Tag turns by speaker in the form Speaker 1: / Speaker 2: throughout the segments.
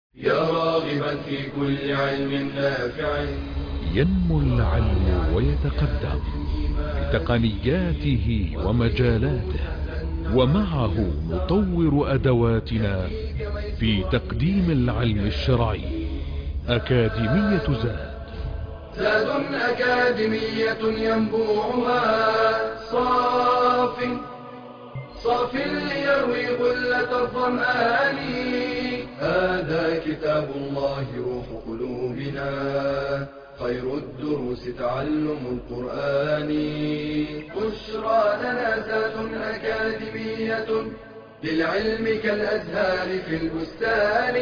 Speaker 1: يا راغبا في كل علم نافع.
Speaker 2: ينمو العلم ويتقدم بتقنياته ومجالاته، ومعه نطور أدواتنا في تقديم العلم الشرعي. أكاديمية
Speaker 1: زاد أكاديمية ينبوعها صاف ليروي غلة الظمآن. هذا كتاب الله روح قلوبنا، خير الدروس تعلم القرآن. بشرى لنا زاد أكاديمية للعلم كالأزهار في البستان.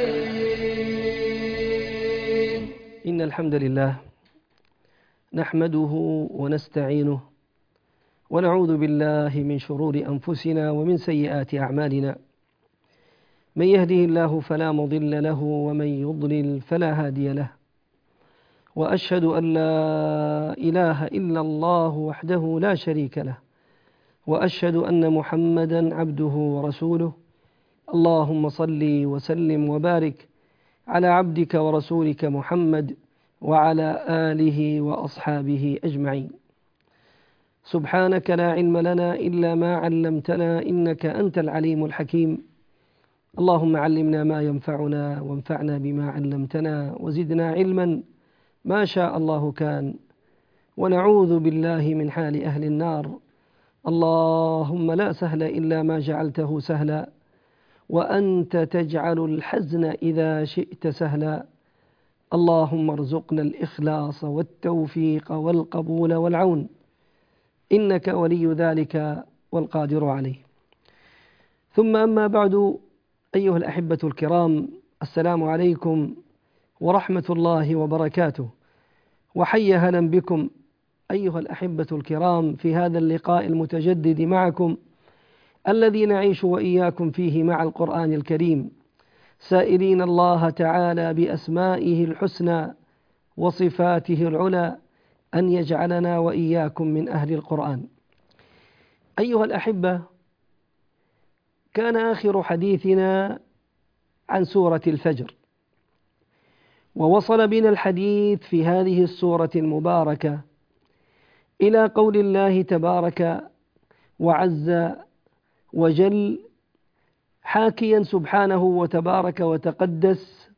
Speaker 3: إن الحمد لله نحمده ونستعينه ونعوذ بالله من شرور أنفسنا ومن سيئات أعمالنا. من يهده الله فلا مضل له ومن يضلل فلا هادي له، وأشهد أن لا إله إلا الله وحده لا شريك له، وأشهد أن محمدا عبده ورسوله. اللهم صل وسلم وبارك على عبدك ورسولك محمد وعلى آله وأصحابه أجمعين. سبحانك لا علم لنا إلا ما علمتنا إنك أنت العليم الحكيم. اللهم علمنا ما ينفعنا وانفعنا بما علمتنا وزدنا علما ما شاء الله كان، ونعوذ بالله من حال أهل النار. اللهم لا سهل إلا ما جعلته سهلا، وأنت تجعل الحزن إذا شئت سهلا. اللهم ارزقنا الإخلاص والتوفيق والقبول والعون، إنك ولي ذلك والقادر عليه. ثم أما بعد، أيها الأحبة الكرام، السلام عليكم ورحمة الله وبركاته، وحي هلا بكم أيها الأحبة الكرام في هذا اللقاء المتجدد معكم، الذي نعيش وإياكم فيه مع القرآن الكريم، سائلين الله تعالى بأسمائه الحسنى وصفاته العلى أن يجعلنا وإياكم من أهل القرآن. أيها الأحبة، كان آخر حديثنا عن سورة الفجر، ووصل بنا الحديث في هذه السورة المباركة إلى قول الله تبارك وعز وجل، حاكيا سبحانه وتبارك وتقدس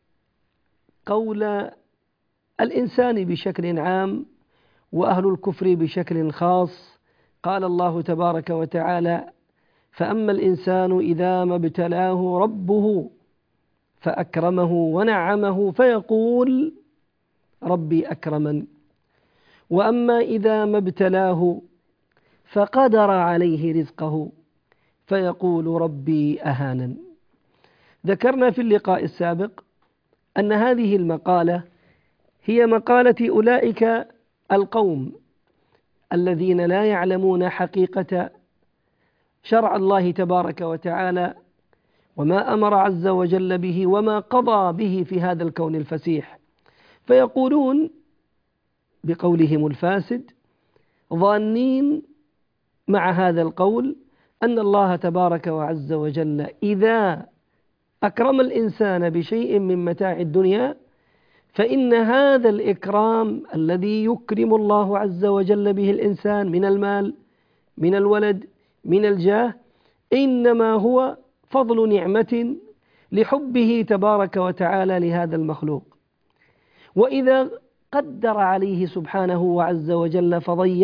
Speaker 3: قول الإنسان بشكل عام وأهل الكفر بشكل خاص. قال الله تبارك وتعالى: فأما الإنسان إذا ما ابتلاه ربه فأكرمه ونعمه فيقول ربي أكرمن، وأما إذا ما ابتلاه فقدر عليه رزقه فيقول ربي أهانن. ذكرنا في اللقاء السابق أن هذه المقالة هي مقالة أولئك القوم الذين لا يعلمون حقيقة شرع الله تبارك وتعالى وما أمر عز وجل به وما قضى به في هذا الكون الفسيح، فيقولون بقولهم الفاسد ظانين مع هذا القول أن الله تبارك وعز وجل إذا أكرم الإنسان بشيء من متاع الدنيا فإن هذا الإكرام الذي يكرم الله عز وجل به الإنسان من المال، من الولد، من الجاه، إنما هو فضل نعمة لحبه تبارك وتعالى لهذا المخلوق. وإذا قدر عليه سبحانه وعز وجل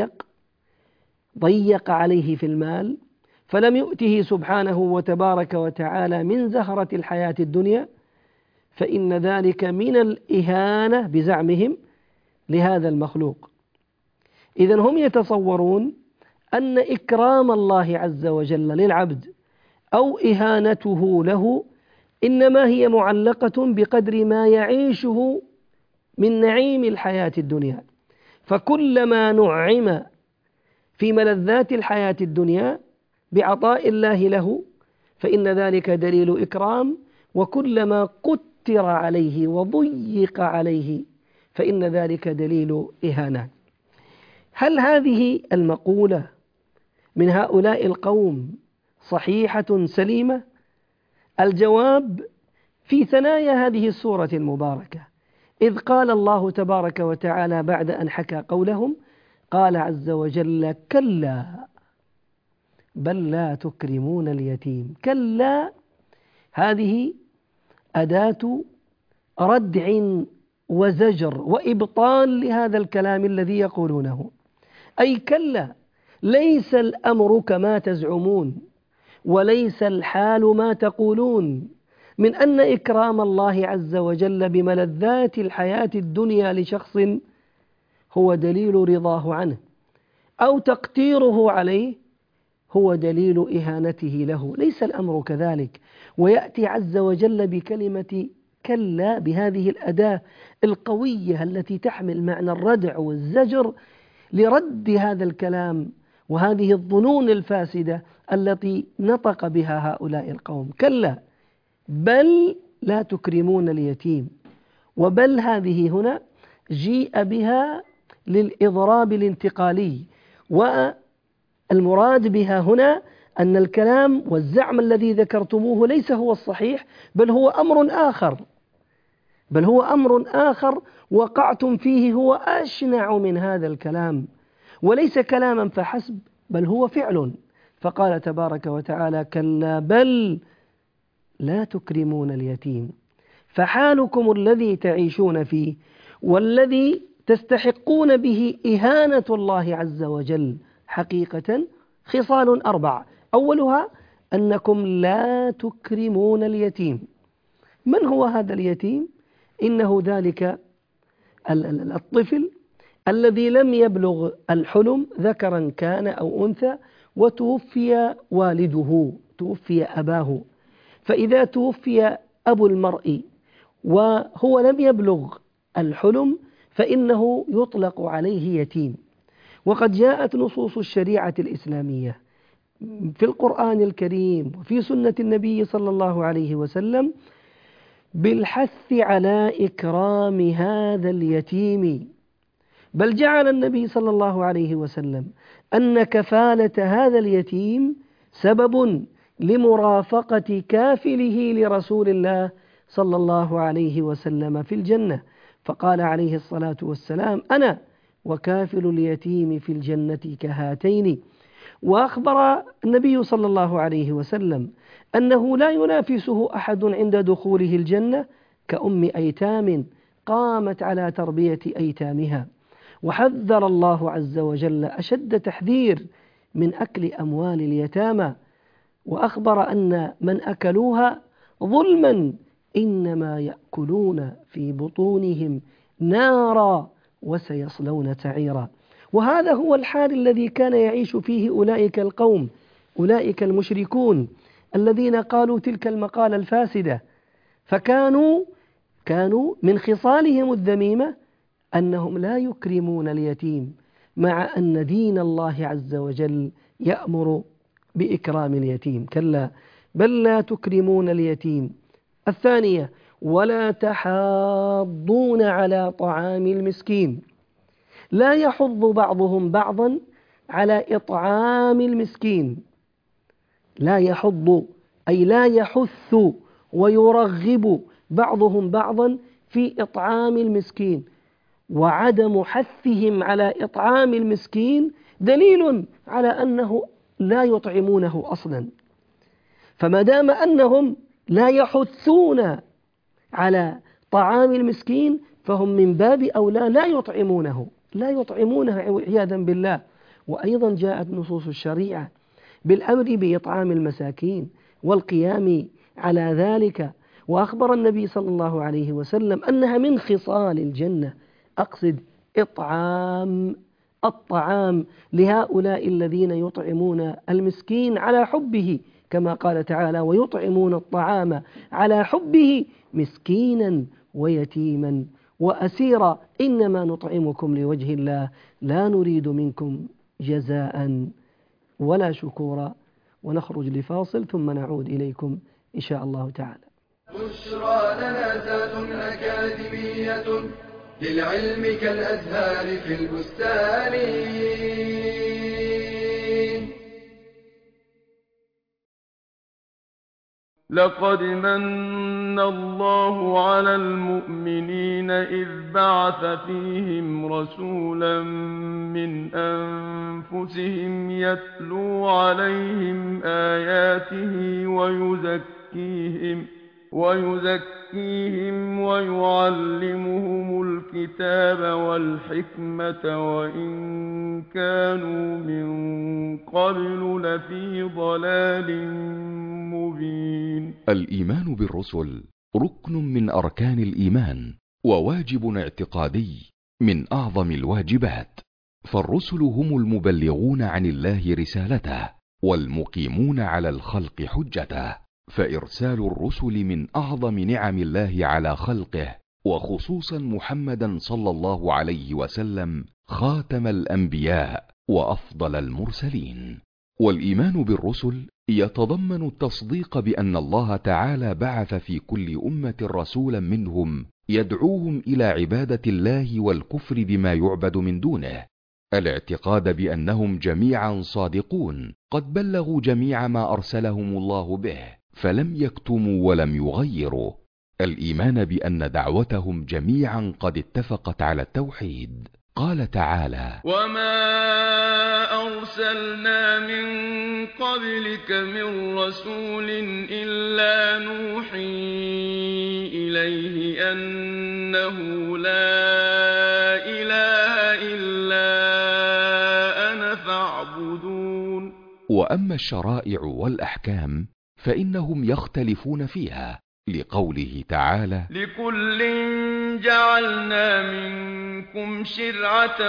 Speaker 3: ضيق عليه في المال، فلم يؤته سبحانه وتبارك وتعالى من زهرة الحياة الدنيا، فإن ذلك من الإهانة بزعمهم لهذا المخلوق. إذن هم يتصورون أن إكرام الله عز وجل للعبد أو إهانته له إنما هي معلقة بقدر ما يعيشه من نعيم الحياة الدنيا، فكلما نعم في ملذات الحياة الدنيا بعطاء الله له فإن ذلك دليل إكرام، وكلما قتر عليه وضيق عليه فإن ذلك دليل إهانة. هل هذه المقولة من هؤلاء القوم صحيحة سليمة؟ الجواب في ثنايا هذه السورة المباركة، إذ قال الله تبارك وتعالى بعد أن حكى قولهم، قال عز وجل: كلا بل لا تكرمون اليتيم. كلا هذه أداة ردع وزجر وإبطال لهذا الكلام الذي يقولونه، أي كلا، ليس الأمر كما تزعمون، وليس الحال ما تقولون من أن إكرام الله عز وجل بملذات الحياة الدنيا لشخص هو دليل رضاه عنه، أو تقتيره عليه هو دليل إهانته له. ليس الأمر كذلك. ويأتي عز وجل بكلمة كلا بهذه الأداة القوية التي تحمل معنى الردع والزجر لرد هذا الكلام وهذه الظنون الفاسدة التي نطق بها هؤلاء القوم. كلا بل لا تكرمون اليتيم. وبل هذه هنا جيء بها للإضراب الانتقالي، والمراد بها هنا أن الكلام والزعم الذي ذكرتموه ليس هو الصحيح، بل هو أمر آخر وقعتم فيه هو أشنع من هذا الكلام، وليس كلاما فحسب بل هو فعل. فقال تبارك وتعالى: كلا بل لا تكرمون اليتيم. فحالكم الذي تعيشون فيه والذي تستحقون به إهانة الله عز وجل حقيقة خصال 4. أولها أنكم لا تكرمون اليتيم. من هو هذا اليتيم؟ إنه ذلك الطفل الذي لم يبلغ الحلم، ذكرا كان أو أنثى، وتوفي والده، توفي أباه. فإذا توفي أبو المرء وهو لم يبلغ الحلم فإنه يطلق عليه يتيم. وقد جاءت نصوص الشريعة الإسلامية في القرآن الكريم وفي سنة النبي صلى الله عليه وسلم بالحث على إكرام هذا اليتيم، بل جعل النبي صلى الله عليه وسلم أن كفالة هذا اليتيم سبب لمرافقة كافله لرسول الله صلى الله عليه وسلم في الجنة، فقال عليه الصلاة والسلام: أنا وكافل اليتيم في الجنة كهاتين. وأخبر النبي صلى الله عليه وسلم أنه لا ينافسه أحد عند دخوله الجنة كأم أيتام قامت على تربية أيتامها. وحذر الله عز وجل أشد تحذير من أكل أموال اليتامى، وأخبر أن من أكلوها ظلما إنما يأكلون في بطونهم نارا وسيصلون سعيرا. وهذا هو الحال الذي كان يعيش فيه أولئك القوم، أولئك المشركون الذين قالوا تلك المقالة الفاسدة. فكانوا من خصالهم الذميمة أنهم لا يكرمون اليتيم، مع أن دين الله عز وجل يأمر بإكرام اليتيم. كلا بل لا تكرمون اليتيم. الثانية: ولا تحاضون على طعام المسكين. لا يحض بعضهم بعضا على إطعام المسكين. لا يحض أي لا يحث ويرغب بعضهم بعضا في إطعام المسكين. وعدم حثهم على إطعام المسكين دليل على أنه لا يطعمونه أصلا. فما دام أنهم لا يحثون على طعام المسكين فهم من باب أولى لا يطعمونه عياذا بالله. وأيضا جاءت نصوص الشريعة بالأمر بإطعام المساكين والقيام على ذلك، وأخبر النبي صلى الله عليه وسلم أنها من خصال الجنة. أقصد الطعام لهؤلاء الذين يطعمون المسكين على حبه، كما قال تعالى: ويطعمون الطعام على حبه مسكينا ويتيما وأسيرا إنما نطعمكم لوجه الله لا نريد منكم جزاء ولا شكورا. ونخرج لفاصل ثم نعود إليكم إن شاء الله تعالى.
Speaker 1: بشرى لنا ذات أكاديمية للعلم كالأزهار في البستان.
Speaker 4: لقد من الله على المؤمنين إذ بعث فيهم رسولا من أنفسهم يتلو عليهم آياته ويزكيهم ويعلمهم الكتاب والحكمة وإن كانوا من قبل لفي ضلال مبين.
Speaker 5: الإيمان بالرسل ركن من أركان الإيمان وواجب اعتقادي من أعظم الواجبات، فالرسل هم المبلغون عن الله رسالته والمقيمون على الخلق حجته، فإرسال الرسل من أعظم نعم الله على خلقه، وخصوصا محمدا صلى الله عليه وسلم خاتم الأنبياء وأفضل المرسلين. والإيمان بالرسل يتضمن التصديق بأن الله تعالى بعث في كل أمة رسولا منهم يدعوهم إلى عبادة الله والكفر بما يعبد من دونه، الاعتقاد بأنهم جميعا صادقون قد بلغوا جميع ما أرسلهم الله به فلم يكتموا ولم يغيروا، الإيمان بأن دعوتهم جميعا قد اتفقت على التوحيد. قال تعالى:
Speaker 4: وما أرسلنا من قبلك من رسول إلا نوحي إليه أنه لا إله إلا أنا فاعبدون.
Speaker 5: وأما الشرائع والأحكام فإنهم يختلفون فيها، لقوله تعالى:
Speaker 4: لكل جعلنا منكم شرعة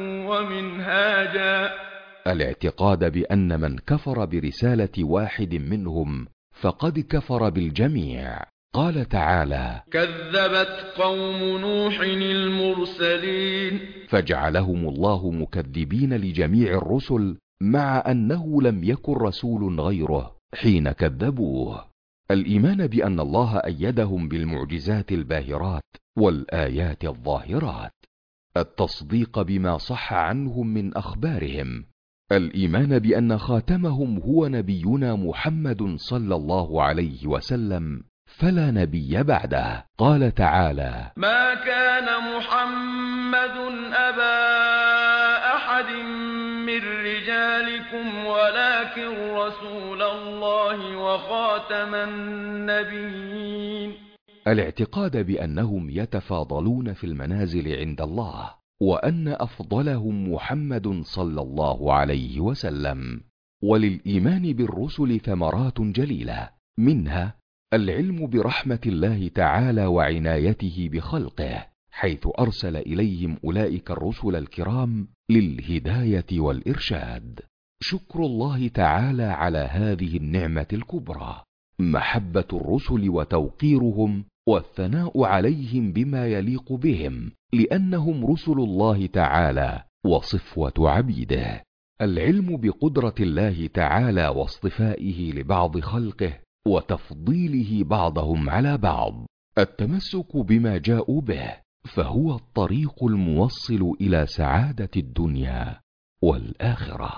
Speaker 4: ومنهاجا.
Speaker 5: الاعتقاد بأن من كفر برسالة واحد منهم فقد كفر بالجميع. قال تعالى:
Speaker 4: كذبت قوم نوح المرسلين.
Speaker 5: فجعلهم الله مكذبين لجميع الرسل مع أنه لم يكن رسول غيره حين كذبوه. الإيمان بأن الله أيدهم بالمعجزات الباهرات والآيات الظاهرات، التصديق بما صح عنهم من أخبارهم، الإيمان بأن خاتمهم هو نبينا محمد صلى الله عليه وسلم فلا نبي بعده. قال تعالى:
Speaker 4: ما كان محمد أبا أحد من رجالكم ولكن رسول الله وخاتم النبيين.
Speaker 5: الاعتقاد بأنهم يتفاضلون في المنازل عند الله، وأن أفضلهم محمد صلى الله عليه وسلم. وللإيمان بالرسل ثمرات جليلة، منها العلم برحمة الله تعالى وعنايته بخلقه، حيث أرسل إليهم أولئك الرسل الكرام للهداية والإرشاد. شكر الله تعالى على هذه النعمة الكبرى، محبة الرسل وتوقيرهم والثناء عليهم بما يليق بهم لأنهم رسل الله تعالى وصفوة عبيده. العلم بقدرة الله تعالى واصطفائه لبعض خلقه وتفضيله بعضهم على بعض، التمسك بما جاءوا به، فهو الطريق الموصل إلى سعادة الدنيا والآخرة.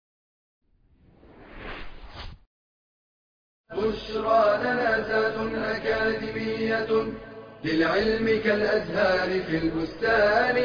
Speaker 1: بشرى لنا ذات أكاديمية للعلم كالأزهار في البستان.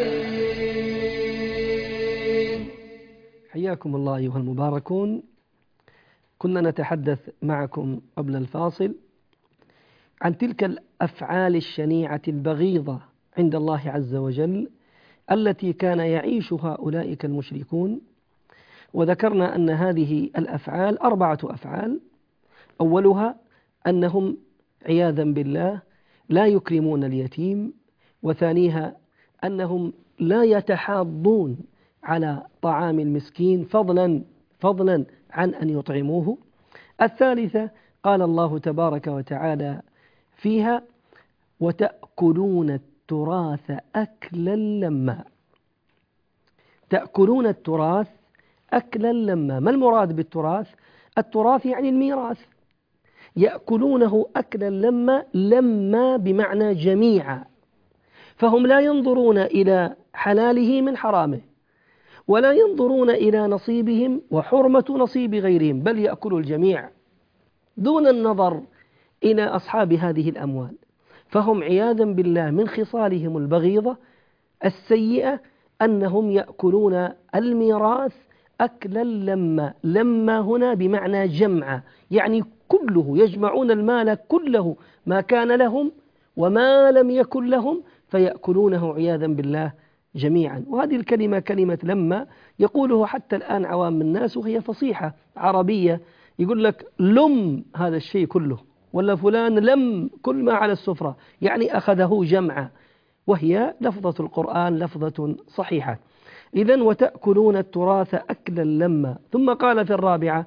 Speaker 3: حياكم الله أيها المباركون. كنا نتحدث معكم قبل الفاصل عن تلك الأفعال الشنيعة البغيضة عند الله عز وجل التي كان يعيشها أولئك المشركون، وذكرنا أن هذه الأفعال 4 أفعال. أولها أنهم عياذا بالله لا يكرمون اليتيم، وثانيها أنهم لا يتحاضون على طعام المسكين فضلا عن أن يطعموه. الثالثة قال الله تبارك وتعالى فيها: وتأكلون التراث أكلا لما. تأكلون التراث أكلا لما. ما المراد بالتراث؟ التراث يعني الميراث. يأكلونه أكلا لما بمعنى جميعا، فهم لا ينظرون إلى حلاله من حرامه، ولا ينظرون إلى نصيبهم وحرمة نصيب غيرهم، بل يأكل الجميع دون النظر إلى أصحاب هذه الأموال، فهم عياذا بالله من خصالهم البغيضة السيئة أنهم يأكلون الميراث أكلا لما. لما هنا بمعنى جمع، يعني كله، يجمعون المال كله، ما كان لهم وما لم يكن لهم، فيأكلونه عياذا بالله جميعا. وهذه الكلمة كلمة لما يقوله حتى الآن عوام الناس، وهي فصيحة عربية. يقول لك لم هذا الشيء كله، ولا فلان لم كل ما على السفرة، يعني أخذه جمعا، وهي لفظة القرآن لفظة صحيحة. إذن وتأكلون التراث أكلا لما. ثم قال في الرابعة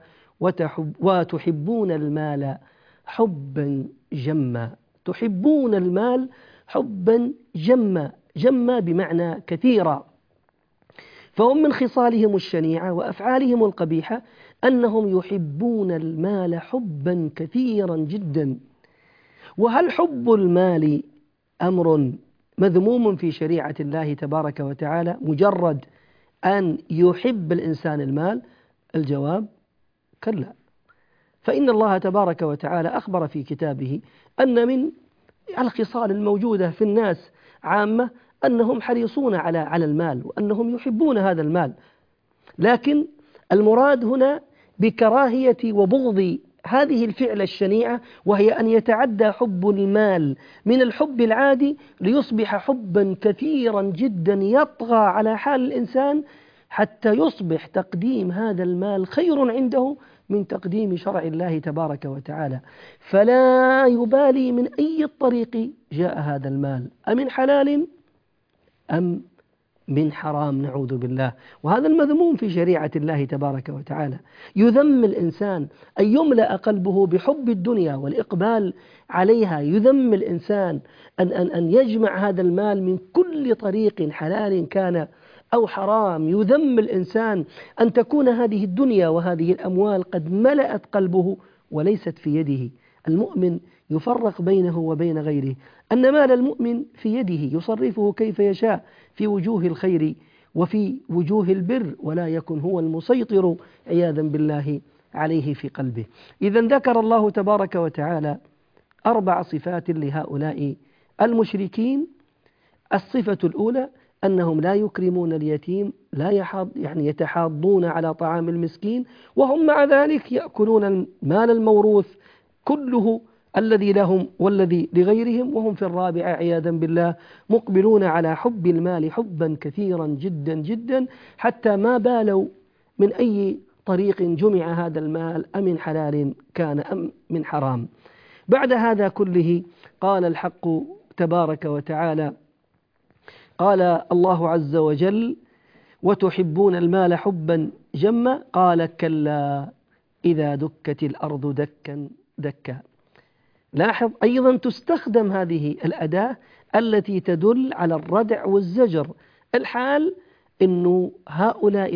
Speaker 3: وتحبون المال حبا جما. تحبون المال حبا جما، جما بمعنى كثيرا. فهم من خصالهم الشنيعة وأفعالهم القبيحة أنهم يحبون المال حبا كثيرا جدا. وهل حب المال أمر مذموم في شريعة الله تبارك وتعالى مجرد أن يحب الإنسان المال؟ الجواب كلا. فإن الله تبارك وتعالى أخبر في كتابه أن من الخصال الموجودة في الناس عامة أنهم حريصون على المال، وأنهم يحبون هذا المال. لكن المراد هنا بكراهية وبغض هذه الفعلة الشنيعة، وهي أن يتعدى حب المال من الحب العادي ليصبح حبا كثيرا جدا يطغى على حال الإنسان، حتى يصبح تقديم هذا المال خير عنده من تقديم شرع الله تبارك وتعالى، فلا يبالي من أي طريق جاء هذا المال، أمن حلال أم من حرام، نعوذ بالله. وهذا المذموم في شريعة الله تبارك وتعالى. يذم الإنسان أن يملأ قلبه بحب الدنيا والإقبال عليها، يذم الإنسان أن يجمع هذا المال من كل طريق حلال كان أو حرام. يذم الإنسان أن تكون هذه الدنيا وهذه الأموال قد ملأت قلبه وليست في يده. المؤمن يفرق بينه وبين غيره، أن مال المؤمن في يده يصرفه كيف يشاء في وجوه الخير وفي وجوه البر، ولا يكن هو المسيطر عياذا بالله عليه في قلبه. إذا ذكر الله تبارك وتعالى 4 صفات لهؤلاء المشركين. الصفة الأولى أنهم لا يكرمون اليتيم، لا يتحاضون على طعام المسكين، وهم مع ذلك يأكلون المال الموروث كله الذي لهم والذي لغيرهم. وهم في الرابعة عياذا بالله مقبلون على حب المال حبا كثيرا جدا جدا، حتى ما بالوا من أي طريق جمع هذا المال، أمن حلال كان أم من حرام. بعد هذا كله قال الحق تبارك وتعالى، قال الله عز وجل وتحبون المال حبا جما، قال كلا إذا دكت الأرض دكا دكا. لاحظ أيضا تستخدم هذه الأداة التي تدل على الردع والزجر. الحال أن هؤلاء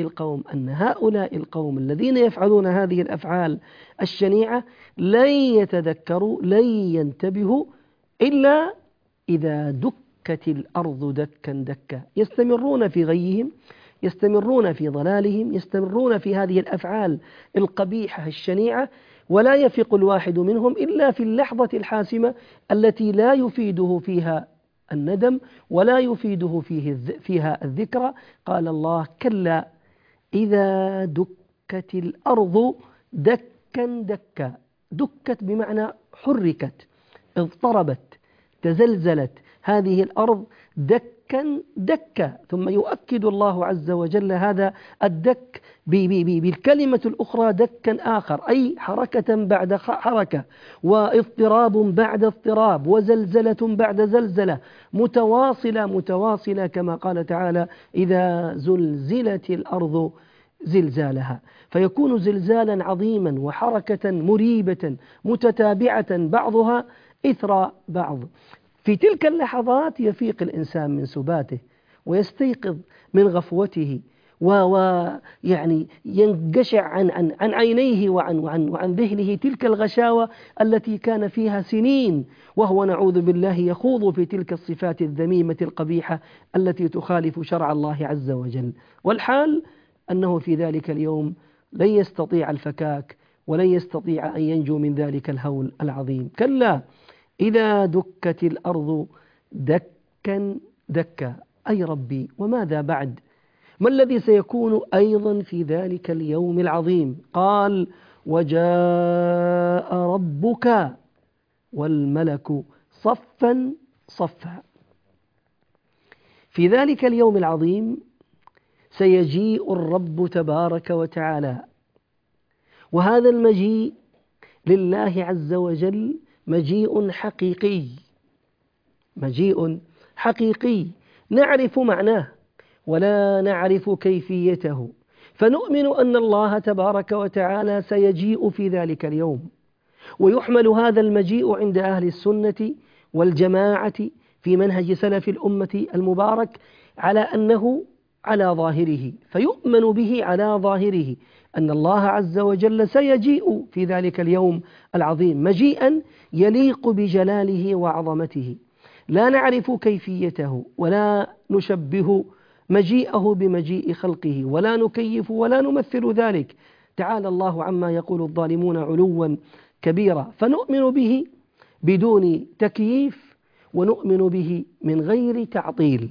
Speaker 3: القوم الذين يفعلون هذه الأفعال الشنيعة لن يتذكروا، لن ينتبهوا إلا إذا دكت الأرض دكا دكا. يستمرون في غيهم، يستمرون في ضلالهم، يستمرون في هذه الأفعال القبيحة الشنيعة، ولا يفيق الواحد منهم إلا في اللحظة الحاسمة التي لا يفيده فيها الندم ولا يفيده فيها الذكرى. قال الله كلا إذا دكت الأرض دكا دكا. دكت بمعنى حركت، اضطربت، تزلزلت هذه الأرض دكا دكا. ثم يؤكد الله عز وجل هذا الدك بالكلمة الأخرى دكا آخر، أي حركة بعد حركة، واضطراب بعد اضطراب، وزلزلة بعد زلزلة، متواصلة كما قال تعالى إذا زلزلت الأرض زلزالها. فيكون زلزالا عظيما وحركة مريبة متتابعة بعضها إثر بعض. في تلك اللحظات يفيق الإنسان من سباته ويستيقظ من غفوته، ويعني ينقشع عن عينيه وعن ذهنه تلك الغشاوة التي كان فيها سنين، وهو نعوذ بالله يخوض في تلك الصفات الذميمة القبيحة التي تخالف شرع الله عز وجل. والحال أنه في ذلك اليوم لن يستطيع الفكاك ولن يستطيع أن ينجو من ذلك الهول العظيم. كلا إذا دكت الأرض دكا دكا، أي ربي وماذا بعد؟ ما الذي سيكون أيضا في ذلك اليوم العظيم؟ قال وجاء ربك والملك صفا صفا. في ذلك اليوم العظيم سيجيء الرب تبارك وتعالى، وهذا المجيء لله عز وجل مجيء حقيقي، مجيء حقيقي نعرف معناه ولا نعرف كيفيته، فنؤمن أن الله تبارك وتعالى سيجيء في ذلك اليوم. ويحمل هذا المجيء عند أهل السنة والجماعة في منهج سلف الأمة المبارك على أنه على ظاهره، فيؤمن به على ظاهره أن الله عز وجل سيجيء في ذلك اليوم العظيم مجيئا يليق بجلاله وعظمته، لا نعرف كيفيته ولا نشبه مجيئه بمجيء خلقه ولا نكيف ولا نمثل ذلك، تعالى الله عما يقول الظالمون علوا كبيرا. فنؤمن به بدون تكييف ونؤمن به من غير تعطيل.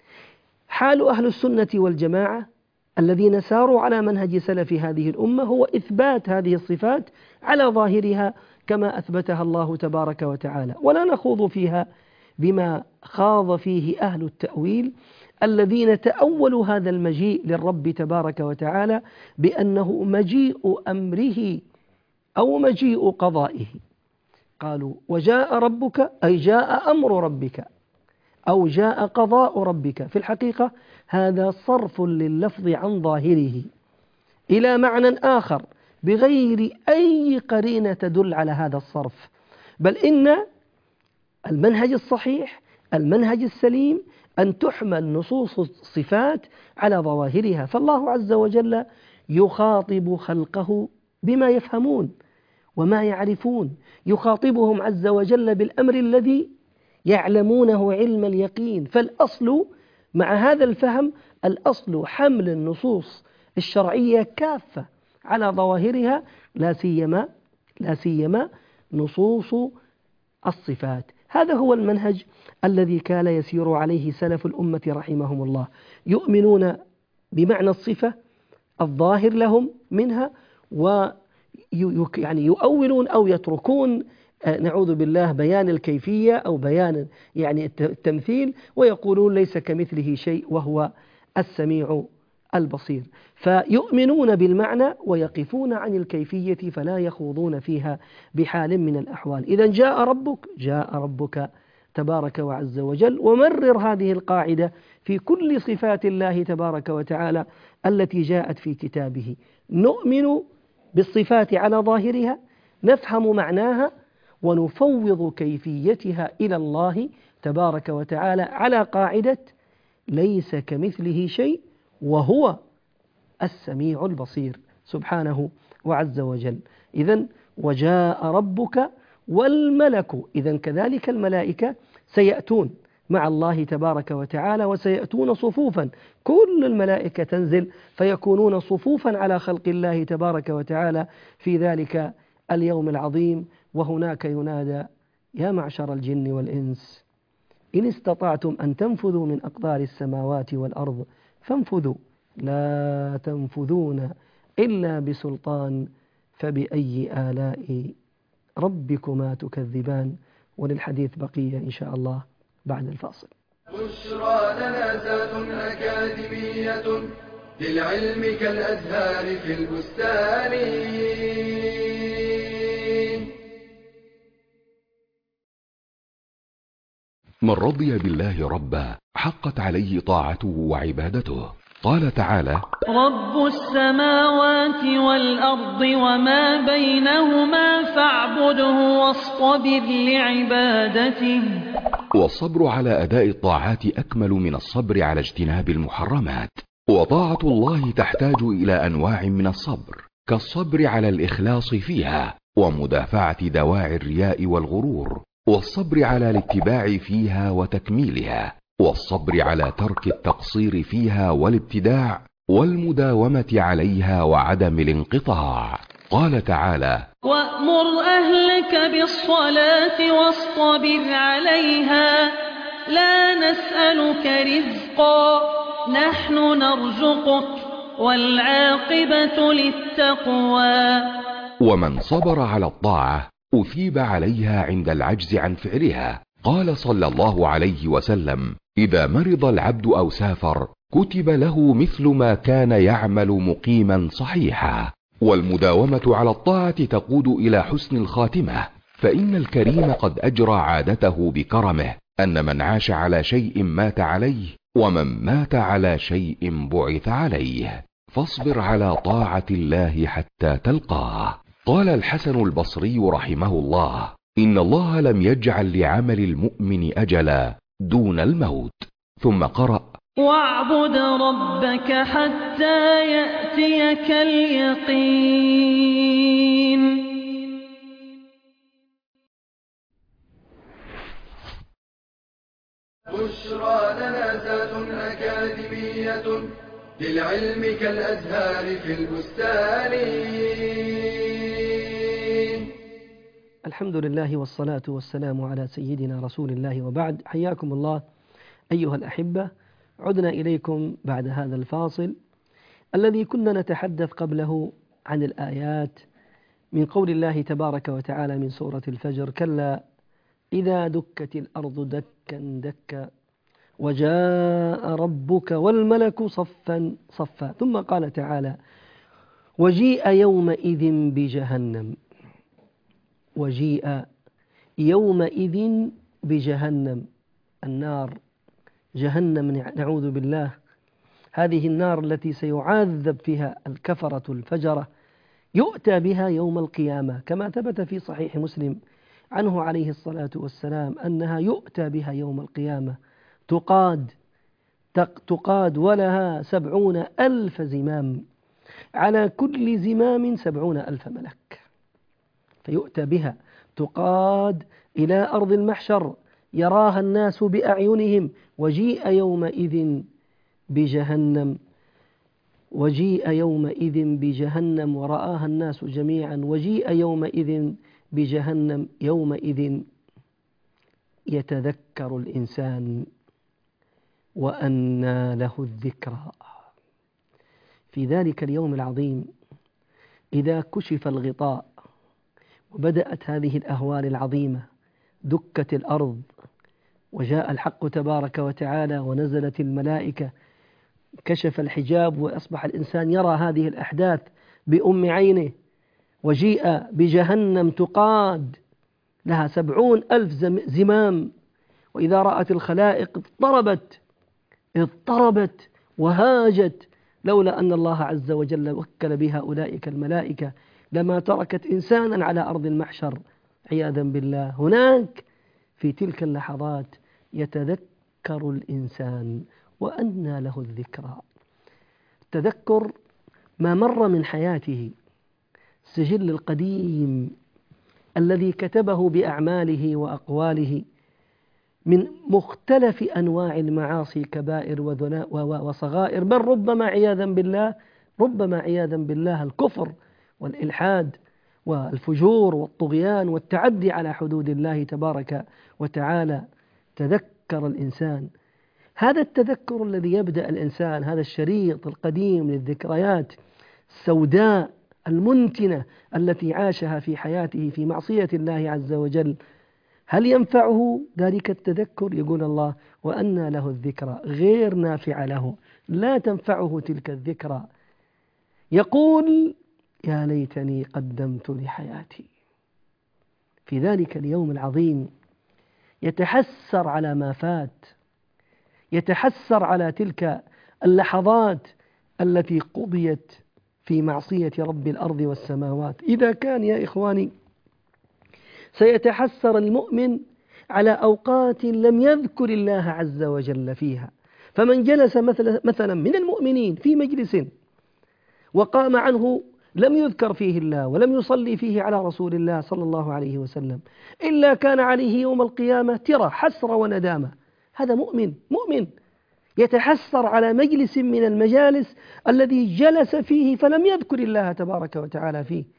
Speaker 3: حال أهل السنة والجماعة الذين ساروا على منهج سلف هذه الأمة هو إثبات هذه الصفات على ظاهرها كما أثبتها الله تبارك وتعالى، ولا نخوض فيها بما خاض فيه أهل التأويل الذين تأولوا هذا المجيء للرب تبارك وتعالى بأنه مجيء أمره أو مجيء قضائه. قالوا وجاء ربك أي جاء أمر ربك أو جاء قضاء ربك. في الحقيقة هذا صرف لللفظ عن ظاهره إلى معنى آخر بغير أي قرينة تدل على هذا الصرف، بل إن المنهج الصحيح المنهج السليم أن تحمل نصوص الصفات على ظواهرها، فالله عز وجل يخاطب خلقه بما يفهمون وما يعرفون، يخاطبهم عز وجل بالأمر الذي يعلمونه علم اليقين. فالأصل مع هذا الفهم الأصل حمل النصوص الشرعية كافة على ظواهرها، لا سيما نصوص الصفات. هذا هو المنهج الذي كان يسير عليه سلف الأمة رحمهم الله، يؤمنون بمعنى الصفة الظاهر لهم منها يعني يؤولون أو يتركون نعوذ بالله بيان الكيفية أو بيان يعني التمثيل، ويقولون ليس كمثله شيء وهو السميع البصير. فيؤمنون بالمعنى ويقفون عن الكيفية فلا يخوضون فيها بحال من الأحوال. إذا جاء ربك تبارك وعز وجل، ومرر هذه القاعدة في كل صفات الله تبارك وتعالى التي جاءت في كتابه. نؤمن بالصفات على ظاهرها، نفهم معناها ونفوض كيفيتها إلى الله تبارك وتعالى على قاعدة ليس كمثله شيء وهو السميع البصير سبحانه وعز وجل. إذن وجاء ربك والملك، إذن كذلك الملائكة سيأتون مع الله تبارك وتعالى وسيأتون صفوفا، كل الملائكة تنزل فيكونون صفوفا على خلق الله تبارك وتعالى في ذلك اليوم العظيم. وهناك ينادى يا معشر الجن والإنس إن استطعتم أن تنفذوا من أقطار السماوات والأرض فانفذوا لا تنفذون إلا بسلطان فبأي آلاء ربكما تكذبان. وللحديث بقية إن شاء الله بعد الفاصل.
Speaker 1: بشرى لنا ذات أكاديمية للعلم كالأزهار في البستان.
Speaker 5: من رضي بالله ربا حقت عليه طاعته وعبادته. قال تعالى
Speaker 6: رب السماوات والأرض وما بينهما فاعبده واصطبر لعبادته.
Speaker 5: والصبر على أداء الطاعات أكمل من الصبر على اجتناب المحرمات. وطاعة الله تحتاج إلى أنواع من الصبر، كالصبر على الإخلاص فيها ومدافعة دواعي الرياء والغرور، والصبر على الاتباع فيها وتكميلها، والصبر على ترك التقصير فيها والابتداع، والمداومة عليها وعدم الانقطاع. قال تعالى:
Speaker 6: وأمر أهلك بالصلاة واصطبر عليها لا نسألك رزقا نحن نرزقك والعاقبة للتقوى.
Speaker 5: ومن صبر على الطاعة أثيب عليها عند العجز عن فعلها. قال صلى الله عليه وسلم: إذا مرض العبد أو سافر كتب له مثل ما كان يعمل مقيما صحيحا. والمداومة على الطاعة تقود إلى حسن الخاتمة، فإن الكريم قد أجرى عادته بكرمه أن من عاش على شيء مات عليه، ومن مات على شيء بعث عليه. فاصبر على طاعة الله حتى تلقاه. قال الحسن البصري رحمه الله: إن الله لم يجعل لعمل المؤمن أجلا دون الموت. ثم قرأ:
Speaker 6: واعبد ربك حتى يأتيك اليقين.
Speaker 1: بشرى لنا ذات أكاديمية للعلم كالأزهار في البستان.
Speaker 3: الحمد لله والصلاة والسلام على سيدنا رسول الله، وبعد. حياكم الله أيها الأحبة، عدنا إليكم بعد هذا الفاصل الذي كنا نتحدث قبله عن الآيات من قول الله تبارك وتعالى من سورة الفجر: كلا إذا دكت الأرض دكا دكا وجاء ربك والملك صفا صفا. ثم قال تعالى: وجيء يومئذ بجهنم. وجيء يومئذ بجهنم، النار جهنم نعوذ بالله، هذه النار التي سيعذب فيها الكفرة الفجرة، يؤتى بها يوم القيامة كما ثبت في صحيح مسلم عنه عليه الصلاة والسلام أنها يؤتى بها يوم القيامة تقاد ولها 70,000 زمام، على كل زمام 70,000 ملك، فيؤتى بها تقاد إلى أرض المحشر يراها الناس بأعينهم. وجيء يومئذ بجهنم، وجيء يومئذ بجهنم ورآها الناس جميعا. وجيء يومئذ بجهنم، يومئذ يتذكر الإنسان وأنى له الذكرى. في ذلك اليوم العظيم إذا كشف الغطاء وبدأت هذه الأهوال العظيمة، دكت الأرض وجاء الحق تبارك وتعالى ونزلت الملائكة، كشف الحجاب وأصبح الإنسان يرى هذه الأحداث بأم عينه. وجيء بجهنم تقاد لها 70,000 زمام، وإذا رأت الخلائق اضطربت وهاجت، لولا أن الله عز وجل وكل بها أولئك الملائكة لما تركت إنسانا على أرض المحشر عياذا بالله. هناك في تلك اللحظات يتذكر الإنسان وأنى له الذكرى. التذكر ما مر من حياته، السجل القديم الذي كتبه بأعماله وأقواله من مختلف أنواع المعاصي، كبائر وصغائر، بل ربما عياذا بالله الكفر والإلحاد والفجور والطغيان والتعدي على حدود الله تبارك وتعالى. تذكر الإنسان. هذا التذكر الذي يبدأ الإنسان، هذا الشريط القديم للذكريات السوداء المنتنة التي عاشها في حياته في معصية الله عز وجل، هل ينفعه ذلك التذكر؟ يقول الله: وأنى له الذكرى، غير نافع له، لا تنفعه تلك الذكرى. يقول: يا ليتني قدمت لحياتي. في ذلك اليوم العظيم يتحسر على ما فات، يتحسر على تلك اللحظات التي قضيت في معصية رب الأرض والسماوات. إذا كان يا إخواني سيتحسر المؤمن على أوقات لم يذكر الله عز وجل فيها، فمن جلس مثلا من المؤمنين في مجلس وقام عنه لم يذكر فيه الله ولم يصلي فيه على رسول الله صلى الله عليه وسلم، إلا كان عليه يوم القيامة ترى حسرة وندامة. هذا مؤمن يتحسر على مجلس من المجالس الذي جلس فيه فلم يذكر الله تبارك وتعالى فيه.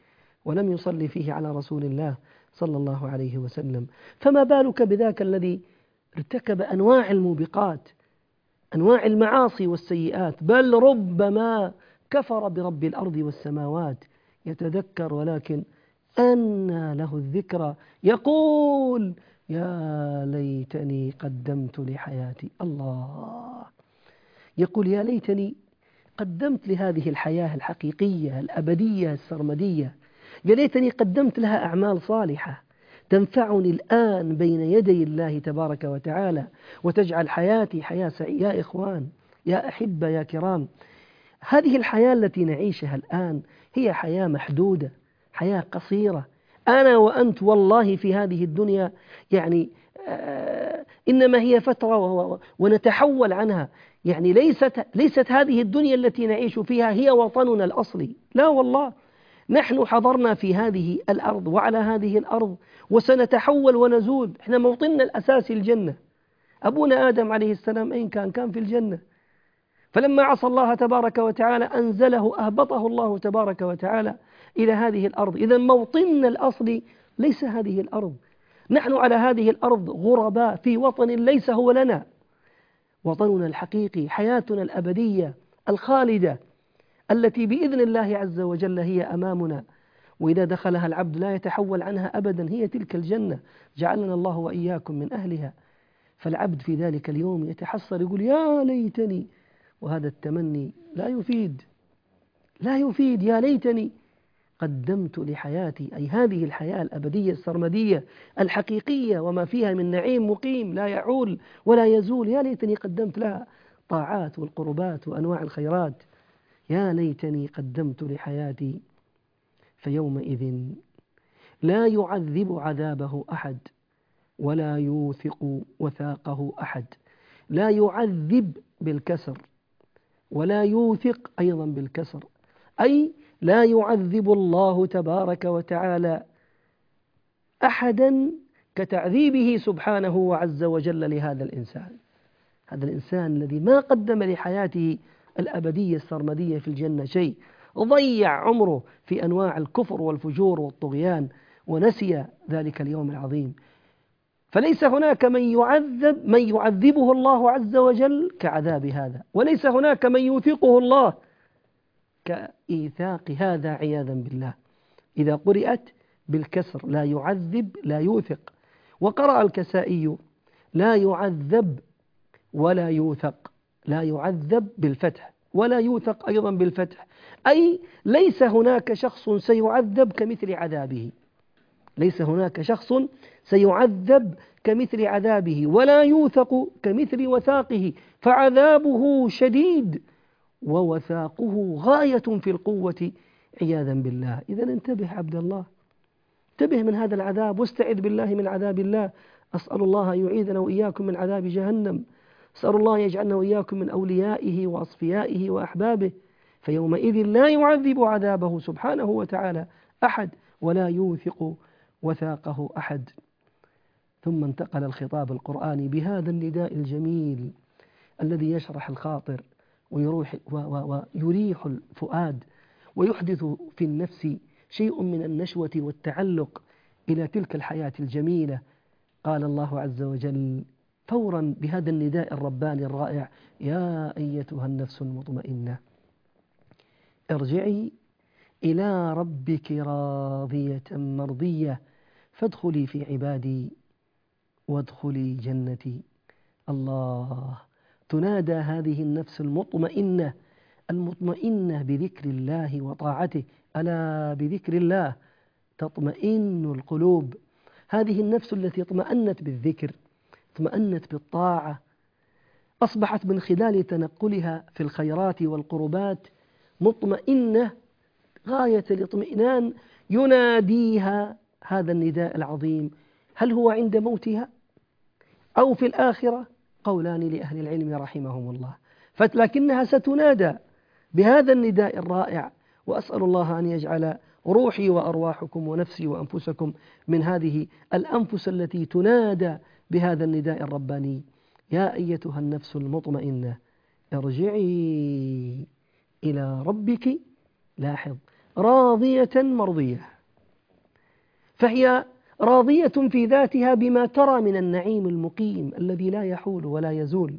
Speaker 3: ولم يصلي فيه على رسول الله صلى الله عليه وسلم، فما بالك بذاك الذي ارتكب أنواع الموبقات، أنواع المعاصي والسيئات، بل ربما كفر برب الأرض والسماوات، يتذكر ولكن أنى له الذكرى، يقول يا ليتني قدمت لحياتي. الله يقول يا ليتني قدمت لهذه الحياة الحقيقية الأبدية السرمدية، يا ليتني قدمت لها أعمال صالحة تنفعني الآن بين يدي الله تبارك وتعالى وتجعل حياتي حياة سعيدة. يا إخوان، يا أحبة، يا كرام، هذه الحياة التي نعيشها الآن هي حياة محدودة، حياة قصيرة. أنا وأنت والله في هذه الدنيا يعني إنما هي فترة ونتحول عنها. يعني ليست هذه الدنيا التي نعيش فيها هي وطننا الأصلي، لا والله، نحن حضرنا في هذه الأرض وعلى هذه الأرض وسنتحول ونزول. احنا موطننا الأساسي الجنة. أبونا آدم عليه السلام أين كان في الجنة، فلما عصى الله تبارك وتعالى أنزله، أهبطه الله تبارك وتعالى إلى هذه الأرض. إذا موطننا الأصلي ليس هذه الأرض، نحن على هذه الأرض غرباء في وطن ليس هو لنا. وطننا الحقيقي، حياتنا الأبدية الخالدة التي بإذن الله عز وجل هي أمامنا، وإذا دخلها العبد لا يتحول عنها أبدا، هي تلك الجنة، جعلنا الله وإياكم من أهلها. فالعبد في ذلك اليوم يتحسر، يقول يا ليتني، وهذا التمني لا يفيد. يا ليتني قدمت لحياتي، أي هذه الحياة الأبدية السرمدية الحقيقية وما فيها من نعيم مقيم لا يعول ولا يزول، يا ليتني قدمت لها طاعات والقربات وأنواع الخيرات. يا ليتني قدمت لحياتي فيومئذ لا يعذب عذابه أحد ولا يوثق وثاقه أحد. لا يعذب بالكسر ولا يوثق أيضا بالكسر، أي لا يعذب الله تبارك وتعالى أحدا كتعذيبه سبحانه وعز وجل لهذا الإنسان. هذا الإنسان الذي ما قدم لحياته الأبدية السرمدية في الجنة شيء، ضيع عمره في أنواع الكفر والفجور والطغيان ونسي ذلك اليوم العظيم. فليس هناك من يعذبه الله عز وجل كعذاب هذا، وليس هناك من يوثقه الله كإيثاق هذا عياذا بالله. إذا قرأت بالكسر لا يعذب لا يوثق، وقرأ الكسائي لا يعذب ولا يوثق، لا يعذب بالفتح ولا يوثق أيضا بالفتح، أي ليس هناك شخص سيعذب كمثل عذابه، ليس هناك شخص سيعذب كمثل عذابه ولا يوثق كمثل وثاقه، فعذابه شديد ووثاقه غاية في القوة عياذا بالله. إذا انتبه عبد الله، انتبه من هذا العذاب واستعذ بالله من عذاب الله. أسأل الله أن يعيذنا وإياكم من عذاب جهنم، أسأل الله أن يجعلنا وإياكم من أوليائه وأصفيائه وأحبابه، فيومئذ لا يعذب عذابه سبحانه وتعالى أحد ولا يوثق وثاقه أحد. ثم انتقل الخطاب القرآني بهذا النداء الجميل الذي يشرح الخاطر ويريح الفؤاد ويحدث في النفس شيء من النشوة والتعلق إلى تلك الحياة الجميلة. قال الله عز وجل فورا بهذا النداء الرباني الرائع: يا أيتها النفس المطمئنة ارجعي إلى ربك راضية مرضية فادخلي في عبادي وادخلي جنتي. الله، تنادى هذه النفس المطمئنة بذكر الله وطاعته. ألا بذكر الله تطمئن القلوب. هذه النفس التي اطمأنت بالذكر، اطمأنت بالطاعة، أصبحت من خلال تنقلها في الخيرات والقربات مطمئنة غاية الاطمئنان. يناديها هذا النداء العظيم، هل هو عند موتها أو في الآخرة؟ قولان لأهل العلم رحمهم الله، لكنها ستنادى بهذا النداء الرائع. وأسأل الله أن يجعل روحي وأرواحكم ونفسي وأنفسكم من هذه الأنفس التي تنادى بهذا النداء الرباني: يا أيتها النفس المطمئنة ارجعي إلى ربك، لاحظ، راضية مرضية. فهي راضية في ذاتها بما ترى من النعيم المقيم الذي لا يحول ولا يزول.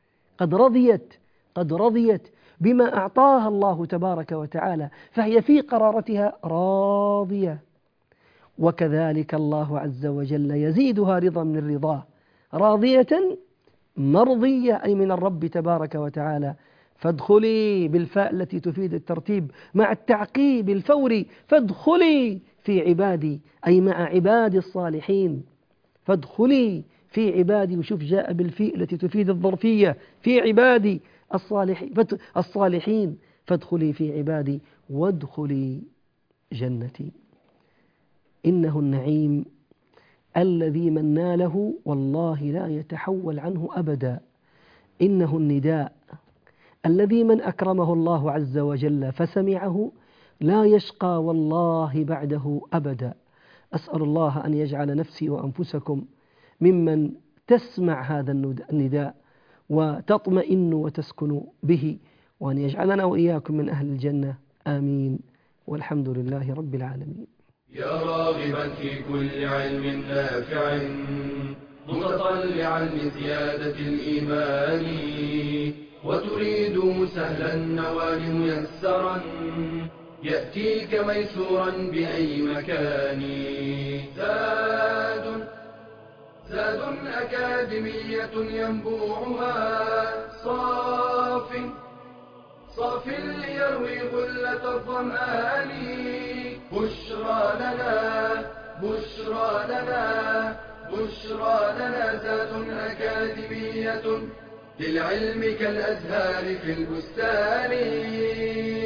Speaker 3: قد رضيت بما أعطاها الله تبارك وتعالى، فهي في قرارتها راضية. وكذلك الله عز وجل يزيدها رضا من الرضا، راضية مرضية أي من الرب تبارك وتعالى. فادخلي بالفاء التي تفيد الترتيب مع التعقيب الفوري، فادخلي في عبادي أي مع عبادي الصالحين. فادخلي في عبادي، وشوف جاء بالفاء التي تفيد الظرفية في عبادي الصالحين. فادخلي في عبادي وادخلي جنتي. إنه النعيم الذي من ناله والله لا يتحول عنه أبدا. إنه النداء الذي من أكرمه الله عز وجل فسمعه لا يشقى والله بعده أبدا. أسأل الله أن يجعل نفسي وأنفسكم ممن تسمع هذا النداء وتطمئن وتسكن به، وأن يجعلنا وإياكم من أهل الجنة، آمين، والحمد لله رب العالمين.
Speaker 1: يا راغبا في كل علم نافع متطلعا لزيادة الإيمان، وتريد سهلا النوال ميسرا يأتيك ميسورا بأي مكان. زاد أكاديمية ينبوعها صاف ليروي غلة الظمآن. بشرى لنا زاد أكاديمية للعلم كالأزهار في البستان.